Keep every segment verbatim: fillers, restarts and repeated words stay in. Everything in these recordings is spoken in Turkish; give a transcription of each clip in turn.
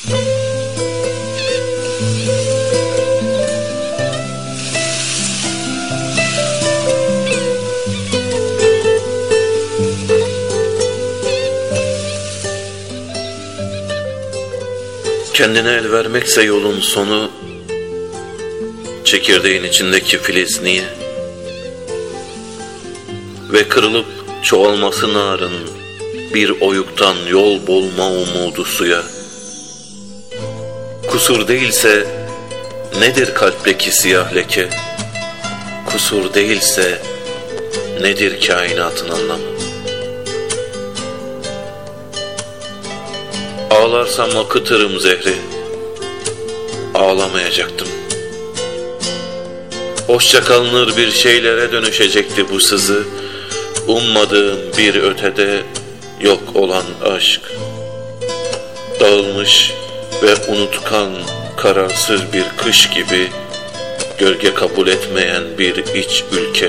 Kendine el vermekse yolun sonu, çekirdeğin içindeki filiz niye? Ve kırılıp çoğalması narın, bir oyuktan yol bulma umudu suya. Kusur değilse nedir kalpteki siyah leke? Kusur değilse nedir kainatın anlamı? Ağlarsam akıtırım zehri, ağlamayacaktım. Hoşça kalınır bir şeylere dönüşecekti bu sızı, ummadığım bir ötede yok olan aşk. Dağılmış ve unutkan kararsız bir kış gibi, gölge kabul etmeyen bir iç ülke.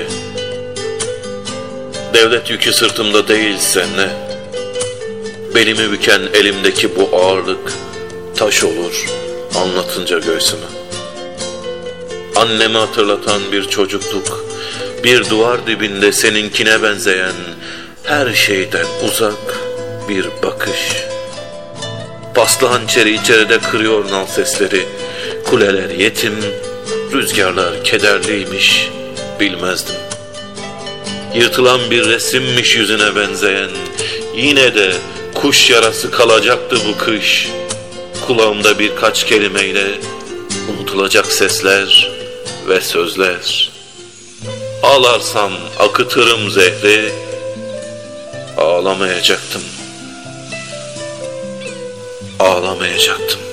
Devlet yükü sırtımda değilse ne? Belimi büken elimdeki bu ağırlık taş olur anlatınca göğsüme. Annemi hatırlatan bir çocukluk, bir duvar dibinde seninkine benzeyen, her şeyden uzak bir bakış. Paslı hançeri içeride kırıyor nal sesleri, kuleler yetim, rüzgarlar kederliymiş, bilmezdim. Yırtılan bir resimmiş yüzüne benzeyen, yine de kuş yarası kalacaktı bu kış. Kulağımda birkaç kelimeyle unutulacak sesler ve sözler. Ağlarsam akıtırım zehri, ağlamayacaktım. Ağlamayacaktım.